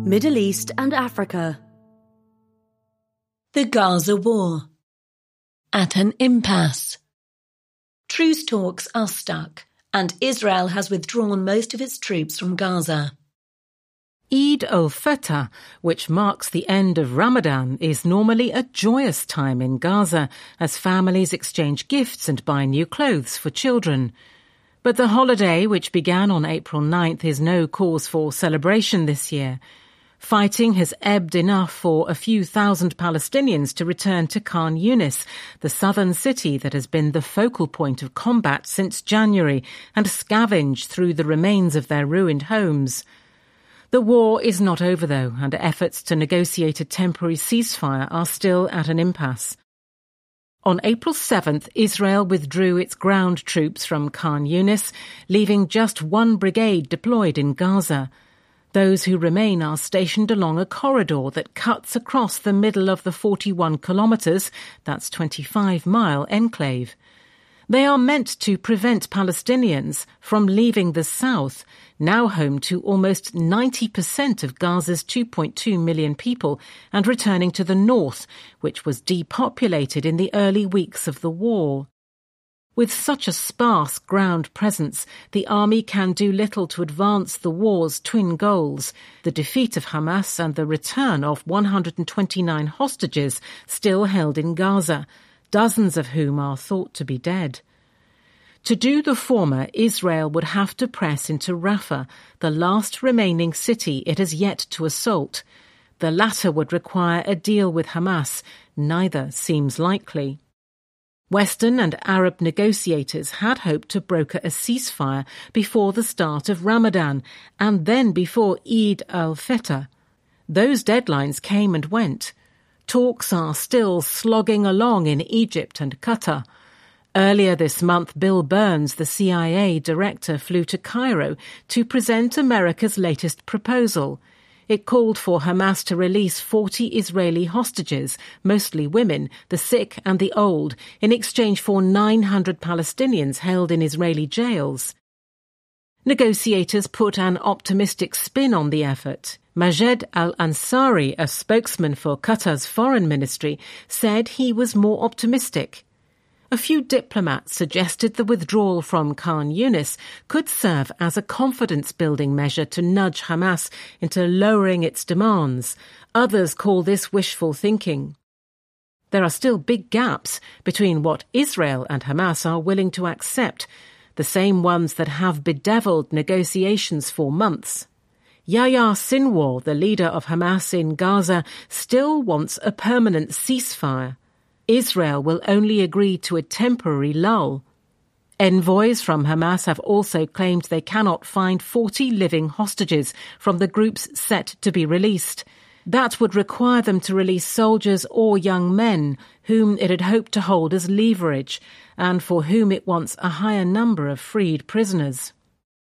Middle East and Africa. The Gaza War. At an impasse. Truce talks are stuck, and Israel has withdrawn most of its troops from Gaza. Eid al-Fitr, which marks the end of Ramadan, is normally a joyous time in Gaza as families exchange gifts and buy new clothes for children. But the holiday, which began on April 9th, is no cause for celebration this year. Fighting has ebbed enough for a few thousand Palestinians to return to Khan Yunis, the southern city that has been the focal point of combat since January, and scavenge through the remains of their ruined homes. The war is not over, though, and efforts to negotiate a temporary ceasefire are still at an impasse. On April 7th, Israel withdrew its ground troops from Khan Yunis, leaving just one brigade deployed in Gaza. Those who remain are stationed along a corridor that cuts across the middle of the 41 kilometres, that's 25-mile enclave. They are meant to prevent Palestinians from leaving the south, now home to almost 90% of Gaza's 2.2 million people, and returning to the north, which was depopulated in the early weeks of the war. With such a sparse ground presence, the army can do little to advance the war's twin goals, the defeat of Hamas and the return of 129 hostages still held in Gaza, dozens of whom are thought to be dead. To do the former, Israel would have to press into Rafah, the last remaining city it has yet to assault. The latter would require a deal with Hamas. Neither seems likely. Western and Arab negotiators had hoped to broker a ceasefire before the start of Ramadan and then before Eid al-Fitr. Those deadlines came and went. Talks are still slogging along in Egypt and Qatar. Earlier this month, Bill Burns, the CIA director, flew to Cairo to present America's latest proposal. It called for Hamas to release 40 Israeli hostages, mostly women, the sick and the old, in exchange for 900 Palestinians held in Israeli jails. Negotiators put an optimistic spin on the effort. Majed al-Ansari, a spokesman for Qatar's foreign ministry, said he was more optimistic. A few diplomats suggested the withdrawal from Khan Yunis could serve as a confidence-building measure to nudge Hamas into lowering its demands. Others call this wishful thinking. There are still big gaps between what Israel and Hamas are willing to accept, the same ones that have bedeviled negotiations for months. Yahya Sinwar, the leader of Hamas in Gaza, still wants a permanent ceasefire. Israel will only agree to a temporary lull. Envoys from Hamas have also claimed they cannot find 40 living hostages from the groups set to be released. That would require them to release soldiers or young men whom it had hoped to hold as leverage and for whom it wants a higher number of freed prisoners.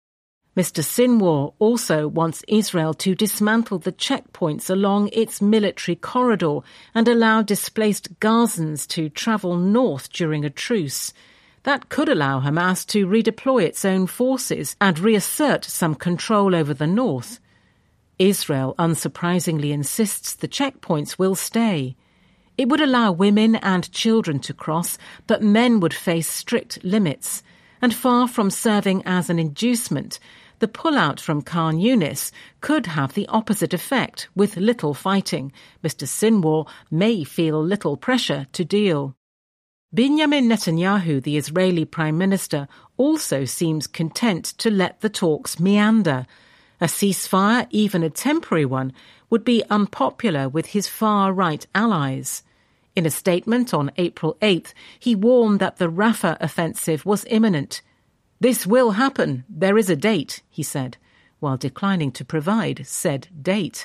Mr. Sinwar also wants Israel to dismantle the checkpoints along its military corridor and allow displaced Gazans to travel north during a truce. That could allow Hamas to redeploy its own forces and reassert some control over the north. Israel, unsurprisingly, insists the checkpoints will stay. It would allow women and children to cross, but men would face strict limits. And far from serving as an inducement, the pullout from Khan Yunis could have the opposite effect, with little fighting. Mr. Sinwar may feel little pressure to deal. Benjamin Netanyahu, the Israeli Prime Minister, also seems content to let the talks meander. A ceasefire, even a temporary one, would be unpopular with his far-right allies. In a statement on April 8th, he warned that the Rafah offensive was imminent. "This will happen. There is a date," he said, while declining to provide said date.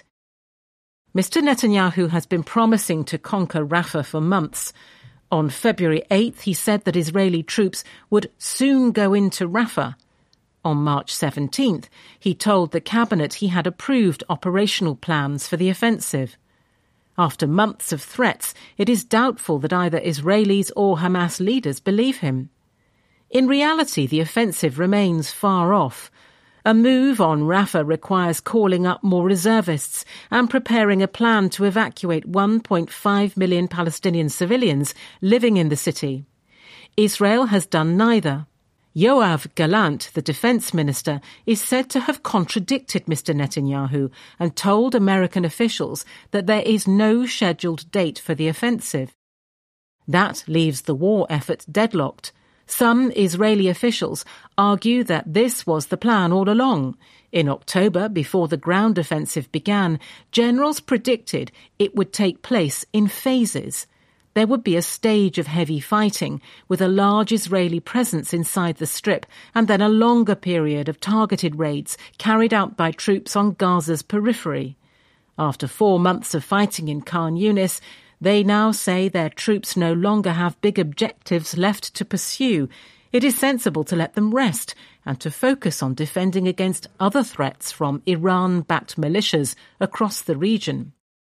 Mr. Netanyahu has been promising to conquer Rafah for months. On February 8th, he said that Israeli troops would soon go into Rafah. On March 17th, he told the cabinet he had approved operational plans for the offensive. After months of threats, it is doubtful that either Israelis or Hamas leaders believe him. In reality, the offensive remains far off. A move on Rafah requires calling up more reservists and preparing a plan to evacuate 1.5 million Palestinian civilians living in the city. Israel has done neither. Yoav Gallant, the defense minister, is said to have contradicted Mr. Netanyahu and told American officials that there is no scheduled date for the offensive. That leaves the war effort deadlocked. Some Israeli officials argue that this was the plan all along. In October, before the ground offensive began, generals predicted it would take place in phases. There would be a stage of heavy fighting, with a large Israeli presence inside the Strip, and then a longer period of targeted raids carried out by troops on Gaza's periphery. After 4 months of fighting in Khan Yunis, they now say their troops no longer have big objectives left to pursue. It is sensible to let them rest and to focus on defending against other threats from Iran-backed militias across the region.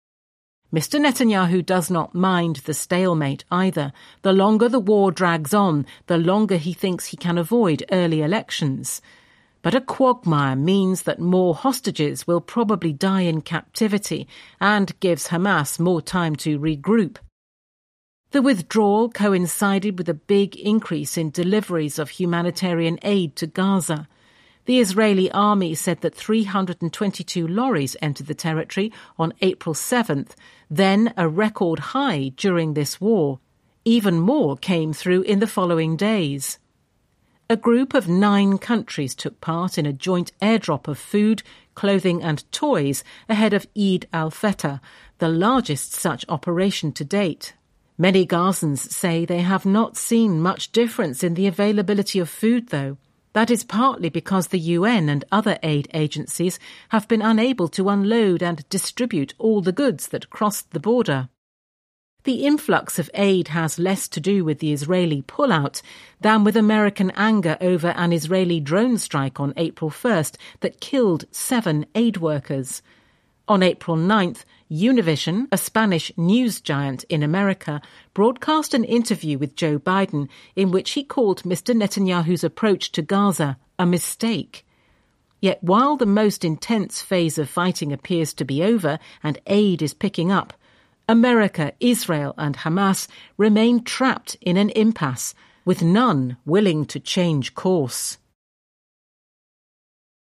Mr. Netanyahu does not mind the stalemate either. The longer the war drags on, the longer he thinks he can avoid early elections. But a quagmire means that more hostages will probably die in captivity and gives Hamas more time to regroup. The withdrawal coincided with a big increase in deliveries of humanitarian aid to Gaza. The Israeli army said that 322 lorries entered the territory on April 7th, then a record high during this war. Even more came through in the following days. A group of 9 countries took part in a joint airdrop of food, clothing and toys ahead of Eid al-Fitr, the largest such operation to date. Many Gazans say they have not seen much difference in the availability of food, though. That is partly because the UN and other aid agencies have been unable to unload and distribute all the goods that crossed the border. The influx of aid has less to do with the Israeli pullout than with American anger over an Israeli drone strike on April 1st that killed 7 aid workers. On April 9th, Univision, a Spanish news giant in America, broadcast an interview with Joe Biden in which he called Mr. Netanyahu's approach to Gaza a mistake. Yet while the most intense phase of fighting appears to be over and aid is picking up, America, Israel and Hamas remain trapped in an impasse, with none willing to change course.